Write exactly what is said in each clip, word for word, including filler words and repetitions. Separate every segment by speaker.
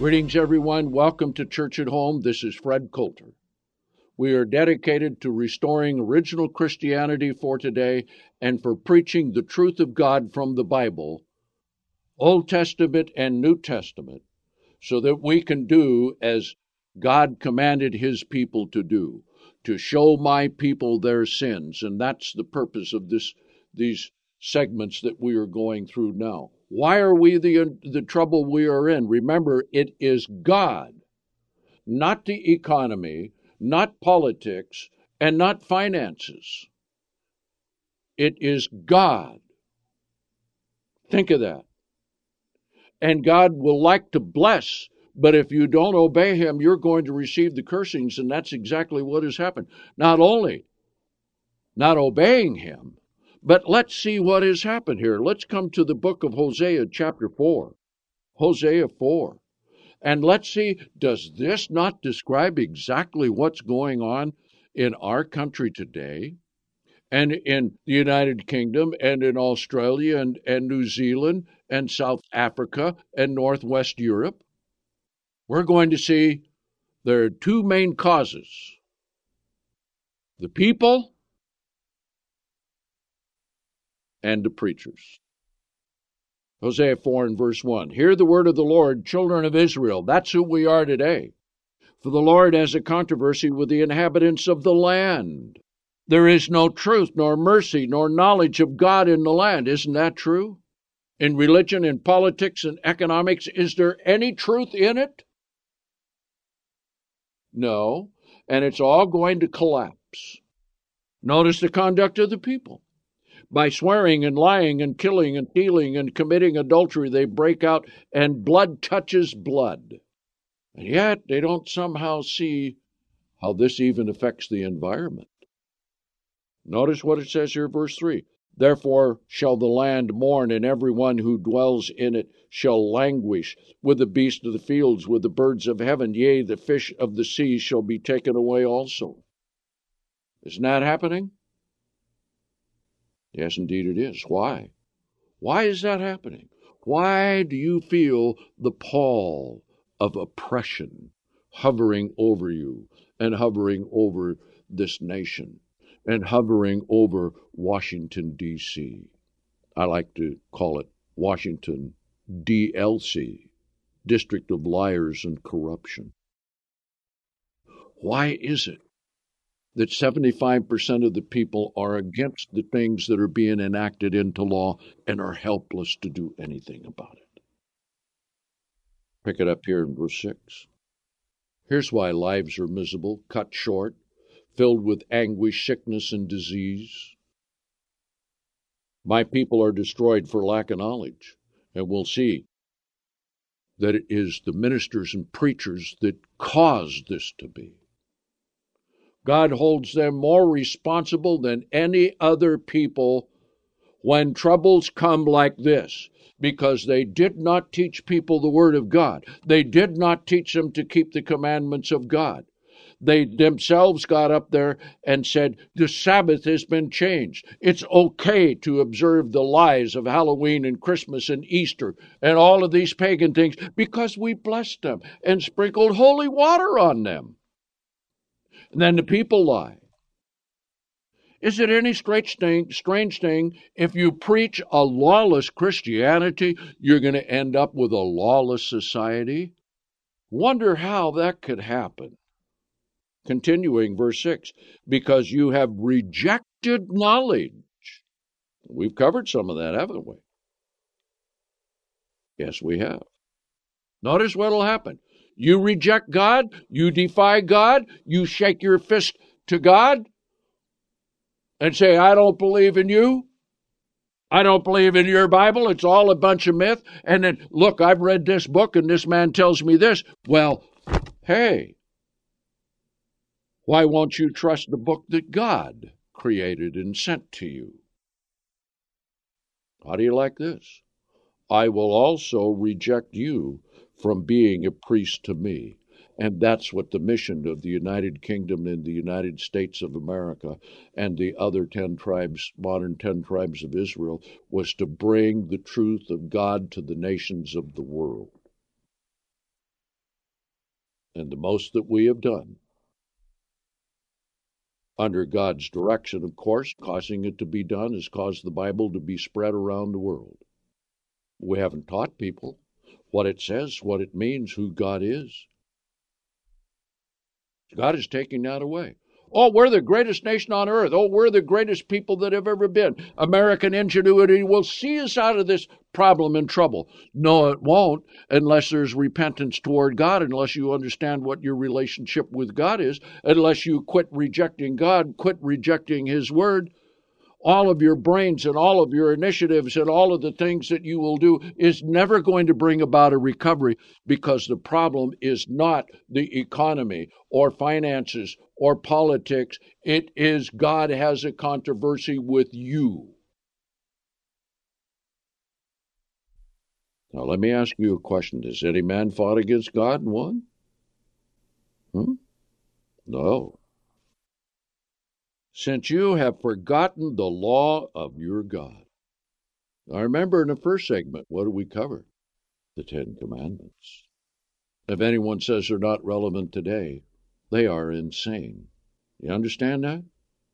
Speaker 1: Greetings, everyone. Welcome to Church at Home. This is Fred Coulter. We are dedicated to restoring original Christianity for today and for preaching the truth of God from the Bible, Old Testament and New Testament, so that we can do as God commanded his people to do, to show my people their sins. And that's the purpose of this, these segments that we are going through now. Why are we the, the trouble we are in? Remember, it is God, not the economy, not politics, and not finances. It is God. Think of that. And God will like to bless, but if you don't obey him, you're going to receive the cursings, and that's exactly what has happened. Not only not obeying him, but let's see what has happened here. Let's come to the book of Hosea, chapter four. Hosea four. And let's see, does this not describe exactly what's going on in our country today, and in the United Kingdom, and in Australia, and, and New Zealand, and South Africa, and Northwest Europe? We're going to see there are two main causes: the people and the preachers. Hosea four and verse one. Hear the word of the Lord, children of Israel. That's who we are today. For the Lord has a controversy with the inhabitants of the land. There is no truth, nor mercy, nor knowledge of God in the land. Isn't that true? In religion, in politics, and economics, is there any truth in it? No. And it's all going to collapse. Notice the conduct of the people. By swearing and lying and killing and stealing and committing adultery, they break out, and blood touches blood. And yet they don't somehow see how this even affects the environment. Notice what it says here, verse three. Therefore shall the land mourn, and every one who dwells in it shall languish, with the beasts of the fields, with the birds of heaven, yea, the fish of the sea shall be taken away also. Isn't that happening? Yes, indeed it is. Why? Why is that happening? Why do you feel the pall of oppression hovering over you, and hovering over this nation, and hovering over Washington, D C? I like to call it Washington D L C, District of Liars and Corruption. Why is it that seventy-five percent of the people are against the things that are being enacted into law and are helpless to do anything about it? Pick it up here in verse six. Here's why lives are miserable, cut short, filled with anguish, sickness, and disease. My people are destroyed for lack of knowledge, and we'll see that it is the ministers and preachers that cause this to be. God holds them more responsible than any other people when troubles come like this, because they did not teach people the Word of God. They did not teach them to keep the commandments of God. They themselves got up there and said, the Sabbath has been changed. It's okay to observe the lies of Halloween and Christmas and Easter and all of these pagan things because we blessed them and sprinkled holy water on them. And then the people lie. Is it any strange thing, strange thing if you preach a lawless Christianity, you're going to end up with a lawless society? Wonder how that could happen. Continuing, verse six, because you have rejected knowledge. We've covered some of that, haven't we? Yes, we have. Notice what will happen. You reject God, you defy God, you shake your fist to God and say, I don't believe in you. I don't believe in your Bible. It's all a bunch of myth. And then, look, I've read this book and this man tells me this. Well, hey, why won't you trust the book that God created and sent to you? How do you like this? I will also reject you from being a priest to me. And that's what the mission of the United Kingdom and the United States of America and the other ten tribes, modern ten tribes of Israel, was to bring the truth of God to the nations of the world. And the most that we have done, under God's direction, of course, causing it to be done, has caused the Bible to be spread around the world. We haven't taught people what it says, what it means, who God is. God is taking that away. Oh, we're the greatest nation on earth. Oh, we're the greatest people that have ever been. American ingenuity will see us out of this problem and trouble. No, it won't, unless there's repentance toward God, unless you understand what your relationship with God is, unless you quit rejecting God, quit rejecting His Word. All of your brains and all of your initiatives and all of the things that you will do is never going to bring about a recovery, because the problem is not the economy or finances or politics. It is God has a controversy with you. Now let me ask you a question. Has any man fought against God and won? Hmm? No. Since you have forgotten the law of your God. I remember in the first segment, what did we cover? The Ten Commandments. If anyone says they're not relevant today, they are insane. You understand that?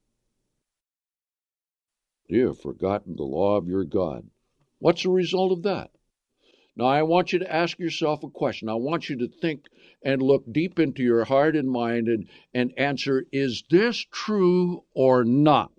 Speaker 1: You have forgotten the law of your God. What's the result of that? Now, I want you to ask yourself a question. I want you to think and look deep into your heart and mind and, and answer, is this true or not?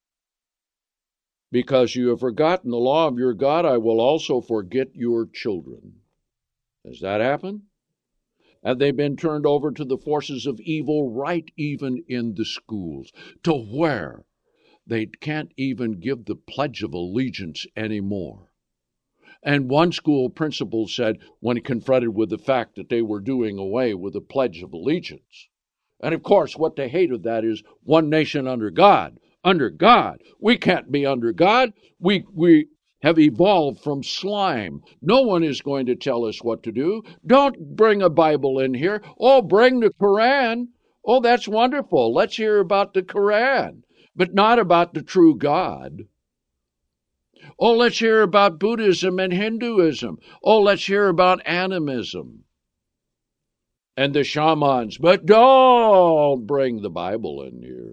Speaker 1: Because you have forgotten the law of your God, I will also forget your children. Has that happened? Have they been turned over to the forces of evil, right even in the schools, to where they can't even give the Pledge of Allegiance anymore? And one school principal said, when confronted with the fact that they were doing away with the Pledge of Allegiance, and of course what they hate of that is one nation under God. Under God. We can't be under God. We we have evolved from slime. No one is going to tell us what to do. Don't bring a Bible in here. Oh, bring the Quran. Oh, that's wonderful. Let's hear about the Quran, but not about the true God. Oh, let's hear about Buddhism and Hinduism. Oh, let's hear about animism and the shamans, but don't bring the Bible in here.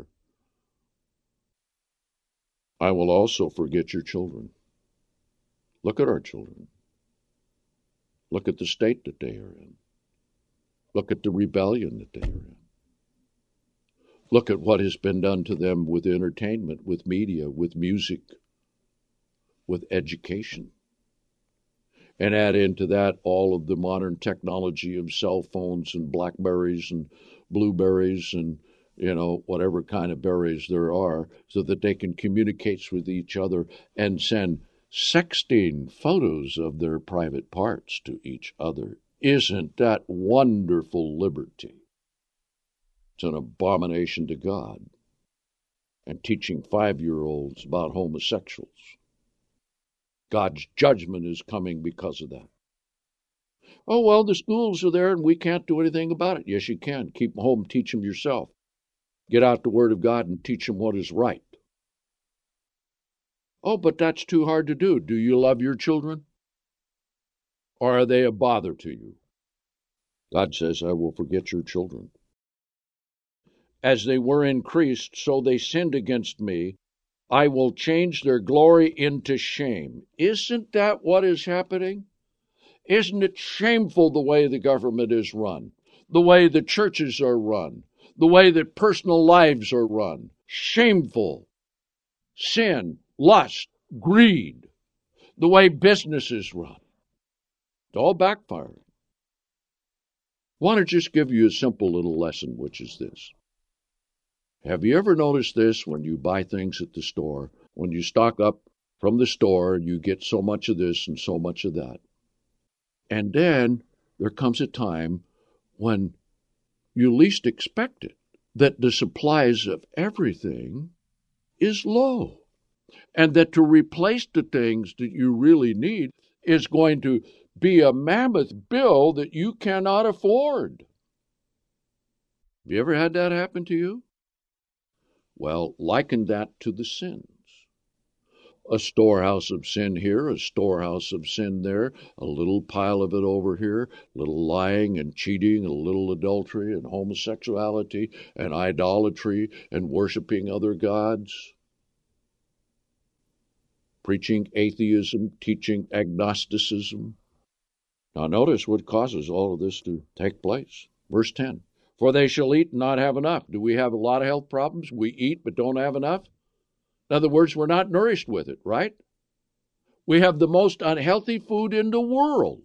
Speaker 1: I will also forget your children. Look at our children. Look at the state that they are in. Look at the rebellion that they are in. Look at what has been done to them with entertainment, with media, with music, with education. And add into that all of the modern technology of cell phones and Blackberries and Blueberries and, you know, whatever kind of berries there are, so that they can communicate with each other and send sexting photos of their private parts to each other. Isn't that wonderful liberty? It's an abomination to God. And teaching five-year-olds about homosexuals. God's judgment is coming because of that. Oh, well, the schools are there and we can't do anything about it. Yes, you can. Keep them home, teach them yourself. Get out the Word of God and teach them what is right. Oh, but that's too hard to do. Do you love your children? Or are they a bother to you? God says, I will forget your children. As they were increased, so they sinned against me. I will change their glory into shame. Isn't that what is happening? Isn't it shameful the way the government is run, the way the churches are run, the way that personal lives are run? Shameful. Sin, lust, greed, the way businesses run. It's all backfiring. I want to just give you a simple little lesson, which is this. Have you ever noticed this when you buy things at the store? When you stock up from the store, you get so much of this and so much of that. And then there comes a time when you least expect it, that the supplies of everything is low. And that to replace the things that you really need is going to be a mammoth bill that you cannot afford. Have you ever had that happen to you? Well, liken that to the sins. a storehouse of sin here, a storehouse of sin there, a little pile of it over here, a little lying and cheating, a little adultery and homosexuality and idolatry and worshiping other gods, preaching atheism, teaching agnosticism. Now notice what causes all of this to take place. Verse ten, for they shall eat and not have enough. Do we have a lot of health problems? We eat but don't have enough? In other words, we're not nourished with it, right? We have the most unhealthy food in the world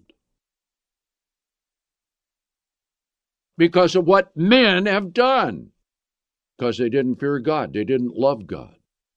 Speaker 1: because of what men have done, because they didn't fear God. They didn't love God.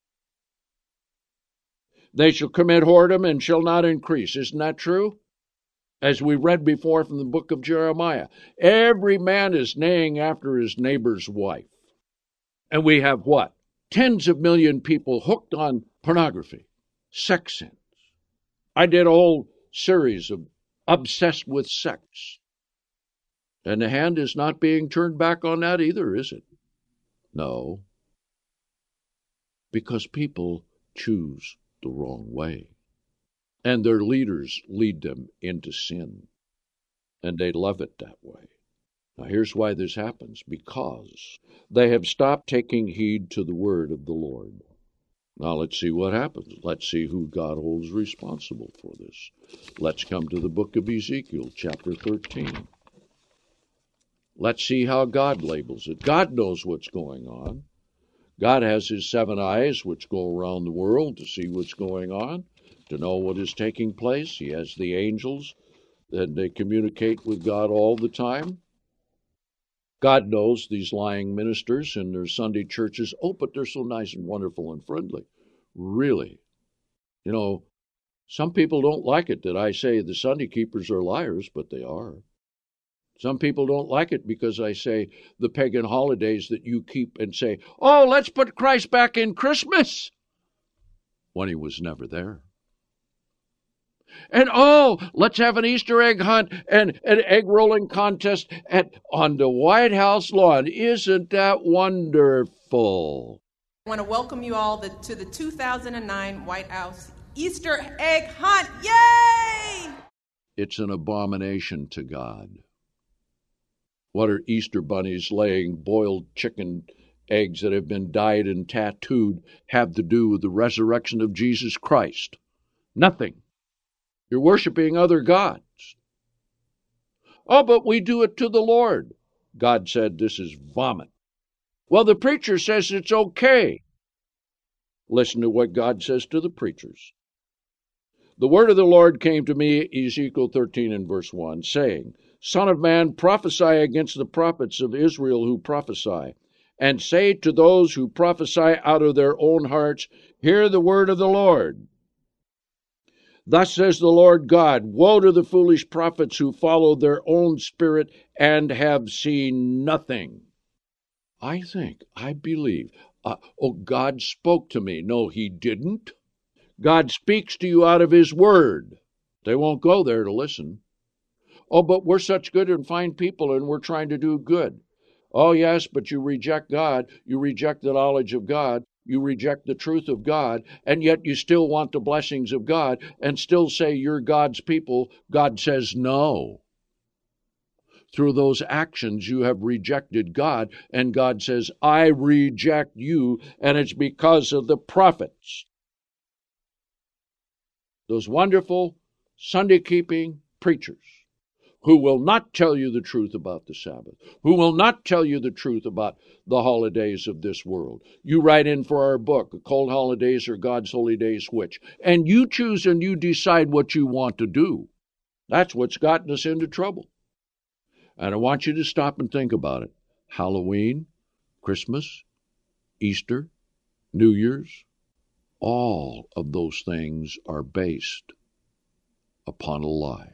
Speaker 1: They shall commit whoredom and shall not increase. Isn't that true? As we read before from the book of Jeremiah, every man is neighing after his neighbor's wife. And we have what? Tens of million people hooked on pornography, sex sins. I did a whole series of obsessed with sex. And the hand is not being turned back on that either, is it? No. Because people choose the wrong way. And their leaders lead them into sin. And they love it that way. Now here's why this happens. Because they have stopped taking heed to the word of the Lord. Now let's see what happens. Let's see who God holds responsible for this. Let's come to the book of Ezekiel, chapter thirteen. Let's see how God labels it. God knows what's going on. God has his seven eyes, which go around the world to see what's going on, to know what is taking place. He has the angels, that they communicate with God all the time. God knows these lying ministers in their Sunday churches. Oh, but they're so nice and wonderful and friendly. Really? You know, some people don't like it that I say the Sunday keepers are liars, but they are. Some people don't like it because I say the pagan holidays that you keep and say, oh, let's put Christ back in Christmas, when he was never there. And oh, let's have an Easter egg hunt and an egg rolling contest at on the White House lawn. Isn't that wonderful?
Speaker 2: I want to welcome you all the, to the two thousand nine White House Easter egg hunt. Yay!
Speaker 1: It's an abomination to God. What are Easter bunnies laying boiled chicken eggs that have been dyed and tattooed have to do with the resurrection of Jesus Christ? Nothing. You're worshiping other gods. Oh, but we do it to the Lord. God said this is vomit. Well, the preacher says it's okay. Listen to what God says to the preachers. The word of the Lord came to me, Ezekiel thirteen and verse one, saying, Son of man, prophesy against the prophets of Israel who prophesy, and say to those who prophesy out of their own hearts, hear the word of the Lord. Thus says the Lord God, woe to the foolish prophets who follow their own spirit and have seen nothing. I think, I believe, uh, oh, God spoke to me. No, he didn't. God speaks to you out of his word. They won't go there to listen. Oh, but we're such good and fine people and we're trying to do good. Oh, yes, but you reject God. You reject the knowledge of God. You reject the truth of God, and yet you still want the blessings of God and still say you're God's people. God says no. Through those actions, you have rejected God, and God says, I reject you, and it's because of the prophets. Those wonderful Sunday-keeping preachers who will not tell you the truth about the Sabbath, who will not tell you the truth about the holidays of this world. You write in for our book, Cold Holidays or God's Holy Days, which? And you choose and you decide what you want to do. That's what's gotten us into trouble. And I want you to stop and think about it. Halloween, Christmas, Easter, New Year's, all of those things are based upon a lie.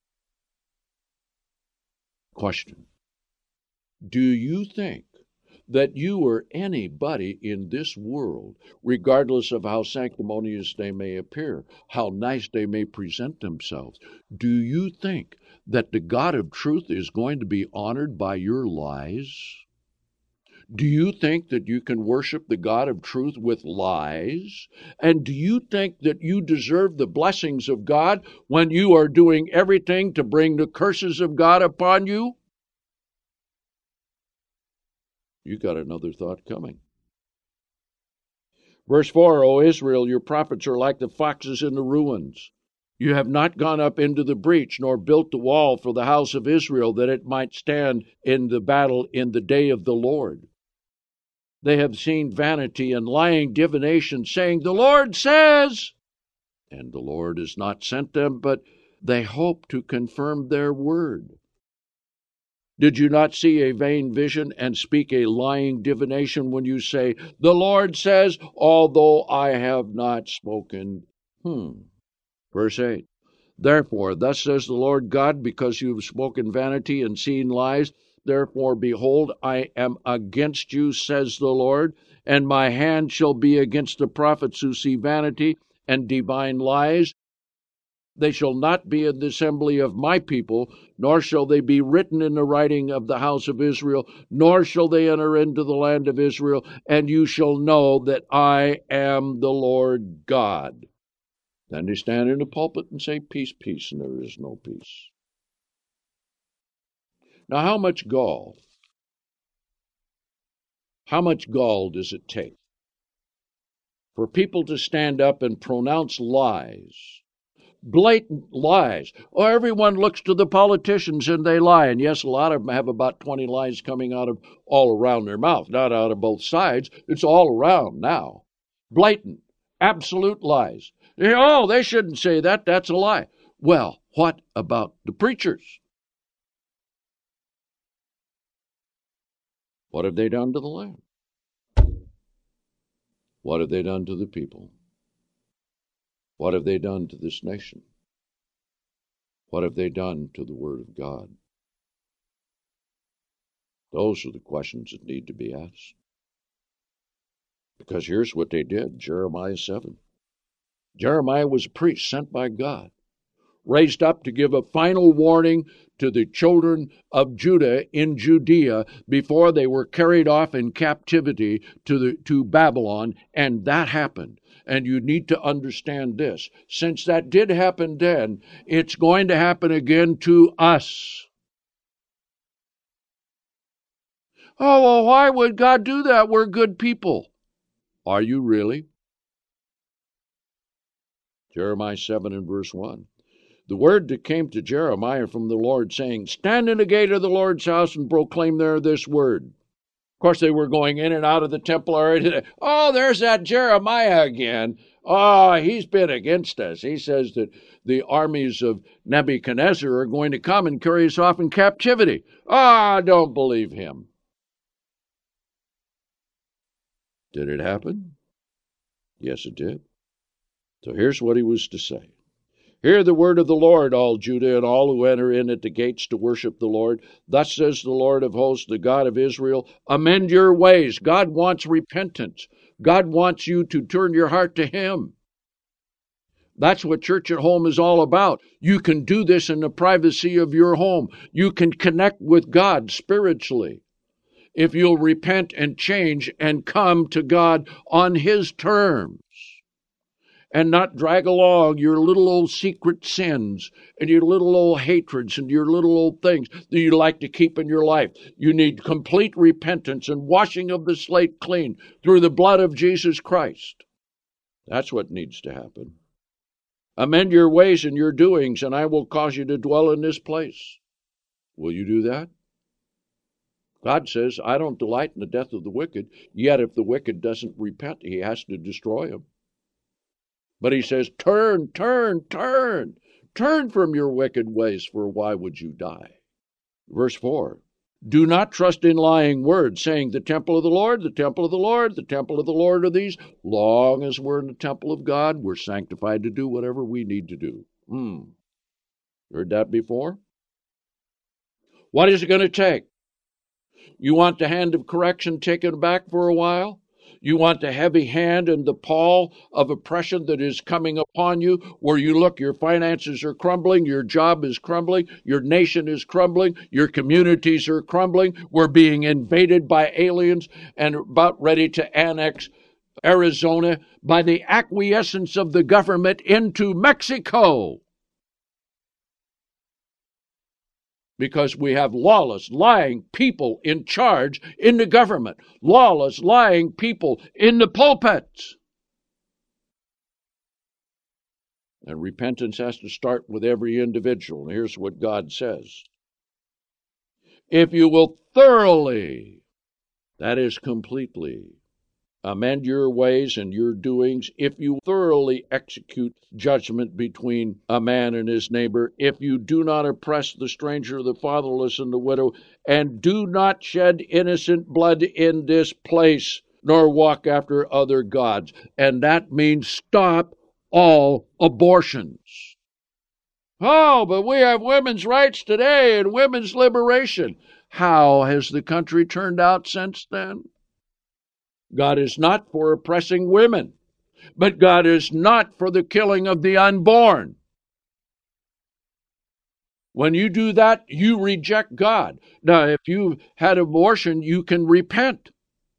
Speaker 1: Question. Do you think that you or anybody in this world, regardless of how sanctimonious they may appear, how nice they may present themselves, do you think that the God of truth is going to be honored by your lies? Do you think that you can worship the God of truth with lies? And do you think that you deserve the blessings of God when you are doing everything to bring the curses of God upon you? You got another thought coming. Verse four, O Israel, your prophets are like the foxes in the ruins. You have not gone up into the breach, nor built the wall for the house of Israel, that it might stand in the battle in the day of the Lord. They have seen vanity and lying divination, saying, The Lord says, and the Lord has not sent them, but they hope to confirm their word. Did you not see a vain vision and speak a lying divination when you say, The Lord says, although I have not spoken? Hmm. Verse eight, Therefore, thus says the Lord God, because you have spoken vanity and seen lies, therefore, behold, I am against you, says the Lord, and my hand shall be against the prophets who see vanity and divine lies. They shall not be in the assembly of my people, nor shall they be written in the writing of the house of Israel, nor shall they enter into the land of Israel, and you shall know that I am the Lord God. Then they stand in the pulpit and say, Peace, peace, and there is no peace. Now, how much gall? How much gall does it take for people to stand up and pronounce lies? Blatant lies. Oh, everyone looks to the politicians and they lie. And yes, a lot of them have about twenty lies coming out of all around their mouth, not out of both sides. It's all around now. Blatant, absolute lies. Oh, they shouldn't say that. That's a lie. Well, what about the preachers? What have they done to the land? What have they done to the people? What have they done to this nation? What have they done to the Word of God? Those are the questions that need to be asked. Because here's what they did, Jeremiah seven. Jeremiah was a priest sent by God, raised up to give a final warning to the children of Judah in Judea before they were carried off in captivity to the to Babylon, and that happened. And you need to understand this. Since that did happen then, it's going to happen again to us. Oh, well, why would God do that? We're good people. Are you really? Jeremiah seven and verse one. The word that came to Jeremiah from the Lord, saying, Stand in the gate of the Lord's house and proclaim there this word. Of course, they were going in and out of the temple already. Oh, there's that Jeremiah again. Oh, he's been against us. He says that the armies of Nebuchadnezzar are going to come and carry us off in captivity. Ah, oh, don't believe him. Did it happen? Yes, it did. So here's what he was to say. Hear the word of the Lord, all Judah, and all who enter in at the gates to worship the Lord. Thus says the Lord of hosts, the God of Israel, amend your ways. God wants repentance. God wants you to turn your heart to Him. That's what Church at Home is all about. You can do this in the privacy of your home. You can connect with God spiritually if you'll repent and change and come to God on His terms, and not drag along your little old secret sins and your little old hatreds and your little old things that you like to keep in your life. You need complete repentance and washing of the slate clean through the blood of Jesus Christ. That's what needs to happen. Amend your ways and your doings, and I will cause you to dwell in this place. Will you do that? God says, I don't delight in the death of the wicked, yet if the wicked doesn't repent, He has to destroy him. But He says, turn, turn, turn. Turn from your wicked ways, for why would you die? Verse four, do not trust in lying words, saying, the temple of the Lord, the temple of the Lord, the temple of the Lord are these. Long as we're in the temple of God, we're sanctified to do whatever we need to do. Hmm. Heard that before? What is it going to take? You want the hand of correction taken back for a while? You want the heavy hand and the pall of oppression that is coming upon you, where you look, your finances are crumbling, your job is crumbling, your nation is crumbling, your communities are crumbling, we're being invaded by aliens and about ready to annex Arizona by the acquiescence of the government into Mexico. Because we have lawless, lying people in charge in the government. Lawless, lying people in the pulpits. And repentance has to start with every individual. And here's what God says. If you will thoroughly, that is completely, amend your ways and your doings, if you thoroughly execute judgment between a man and his neighbor, if you do not oppress the stranger, the fatherless, and the widow, and do not shed innocent blood in this place, nor walk after other gods. And that means stop all abortions. Oh, but we have women's rights today and women's liberation. How has the country turned out since then? God is not for oppressing women, but God is not for the killing of the unborn. When you do that, you reject God. Now, if you've had abortion, you can repent.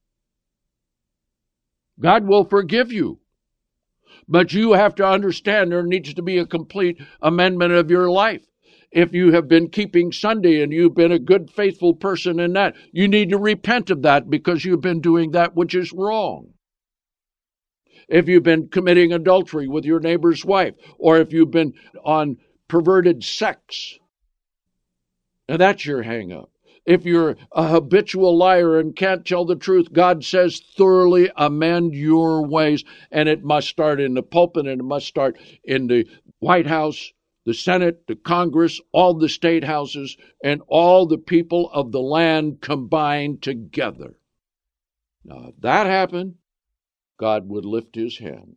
Speaker 1: God will forgive you. But you have to understand there needs to be a complete amendment of your life. If you have been keeping Sunday and you've been a good, faithful person in that, you need to repent of that because you've been doing that which is wrong. If you've been committing adultery with your neighbor's wife, or if you've been on perverted sex, now that's your hang-up. If you're a habitual liar and can't tell the truth, God says thoroughly amend your ways, and it must start in the pulpit, and it must start in the White House, the Senate, the Congress, all the state houses, and all the people of the land combined together. Now, if that happened, God would lift his hand.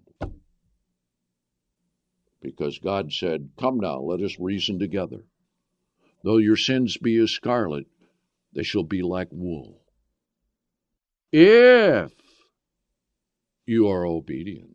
Speaker 1: Because God said, come now, let us reason together. Though your sins be as scarlet, they shall be like wool. If you are obedient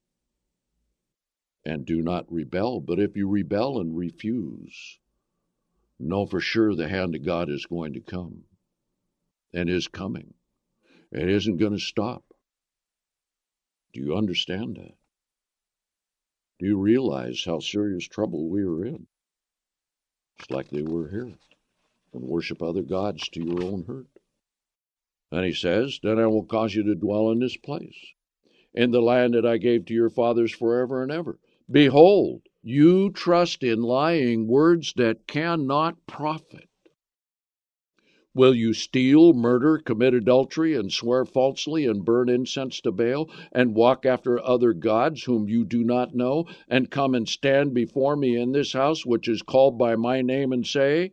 Speaker 1: and do not rebel, but if you rebel and refuse, know for sure the hand of God is going to come and is coming. It isn't going to stop. Do you understand that? Do you realize how serious trouble we are in? It's like they were here. And worship other gods to your own hurt. And he says, then I will cause you to dwell in this place, in the land that I gave to your fathers forever and ever. Behold, you trust in lying words that cannot profit. Will you steal, murder, commit adultery, and swear falsely, and burn incense to Baal, and walk after other gods whom you do not know, and come and stand before me in this house, which is called by my name, and say,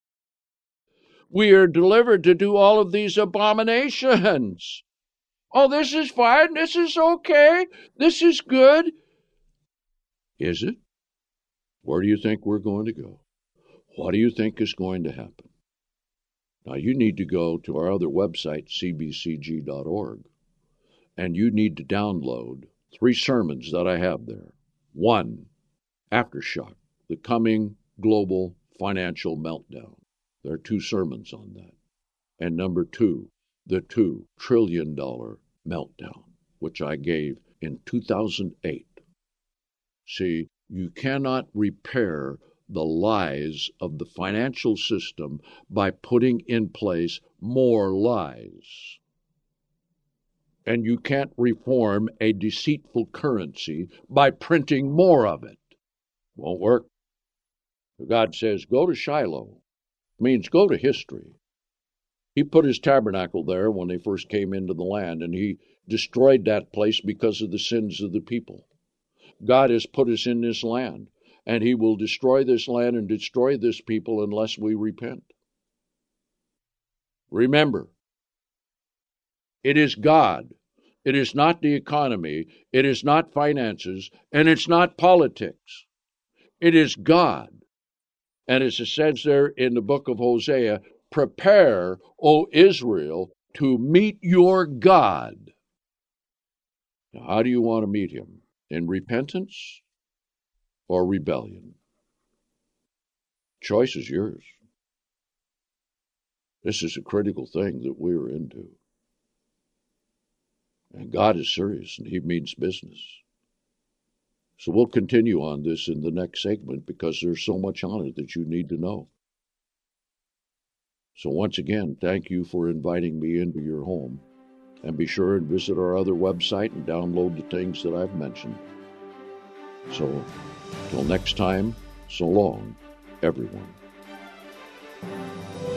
Speaker 1: we are delivered to do all of these abominations? Oh, this is fine. This is okay. This is good. Is it? Where do you think we're going to go? What do you think is going to happen? Now, you need to go to our other website, c b c g dot org, and you need to download three sermons that I have there. One, Aftershock, the coming global financial meltdown. There are two sermons on that. And number two, the two trillion dollar meltdown, which I gave in two thousand eight. See, you cannot repair the lies of the financial system by putting in place more lies. And you can't reform a deceitful currency by printing more of it. Won't work. God says, go to Shiloh. Means go to history. He put his tabernacle there when they first came into the land, and he destroyed that place because of the sins of the people. God has put us in this land, and he will destroy this land and destroy this people unless we repent. Remember, it is God. It is not the economy. It is not finances, and it's not politics. It is God. And as it says there in the book of Hosea, prepare, O Israel, to meet your God. Now, how do you want to meet him? In repentance or rebellion? Choice is yours. This is a critical thing that we're into. And God is serious, and he means business. So we'll continue on this in the next segment because there's so much on it that you need to know. So once again, thank you for inviting me into your home. And be sure and visit our other website and download the things that I've mentioned. So, till next time, so long, everyone.